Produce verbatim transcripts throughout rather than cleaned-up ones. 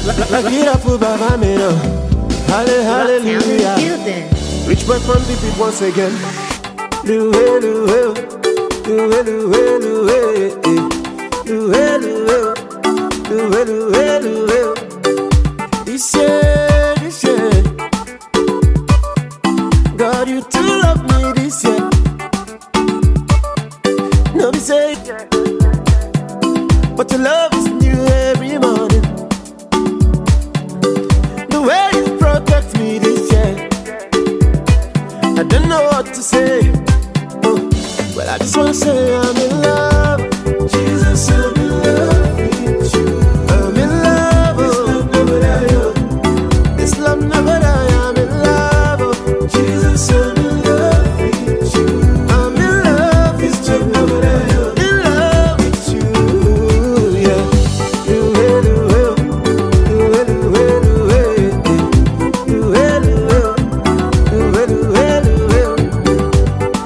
Hallelujah. Rich boy from the beat once again. Do it, do it, do it, do it, do it, do it, do it, do it, do it. This year, this year, God, you too love me this year. No be say, but your love is new every morning. The way you protect me this year, I don't know what to say. Oh, but I just wanna say I'm in love. Jesus, I'm in love with you. I'm in love. Oh, this love never die. I'm in love. Oh, Jesus, I'm in love with you. I'm in love with you. In love with you. Yeah. Do it, do it, do it, do it, do it, do it, do it, do it, do it.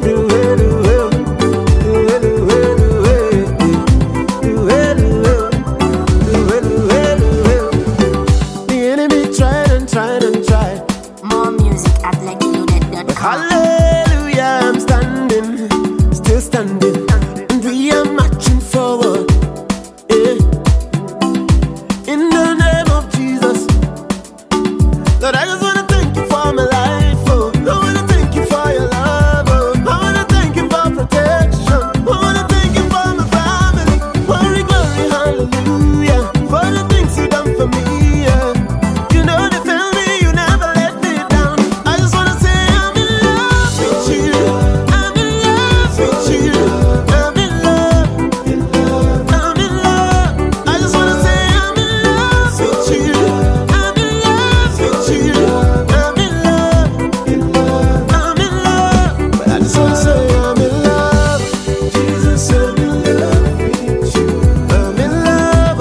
Hallelujah, I'm standing, still standing, and we are marching forward. Yeah. In the name of Jesus, Lord, I just wanna thank you for my life. Oh, I wanna thank you for your love. Oh, I wanna thank you for protection. I wanna thank you for my family. Glory, glory, hallelujah, for the things you done for me. Yeah. You know they failed me, you never let me down. I just wanna say I'm in love with you. I'm in love with you. I'm in love. I'm in love. I just wanna say I'm in love with you. I'm in love with you. I'm in love. I'm in love. But I just wanna say I'm in love. Jesus, I'm in love with you. I'm in love.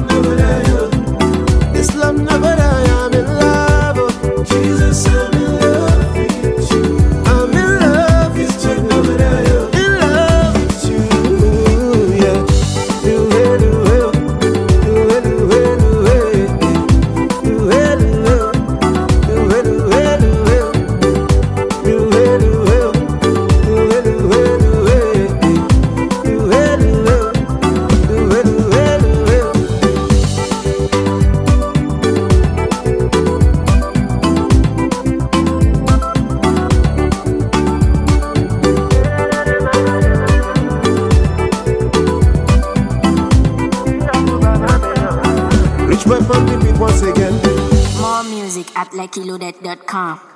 Oh, this love never die. I'm in love. Oh, Jesus, I'm in love with you. I'm in love with you. In love with you. Yeah. Do it, do it, do it, do it, do it, do it, do it, do it, do it, do it, do it, do it, do it, do it, do it, do it, do it, do it, do it, do it. Rich boy from the beat once again. More music at lucky loaded dot com.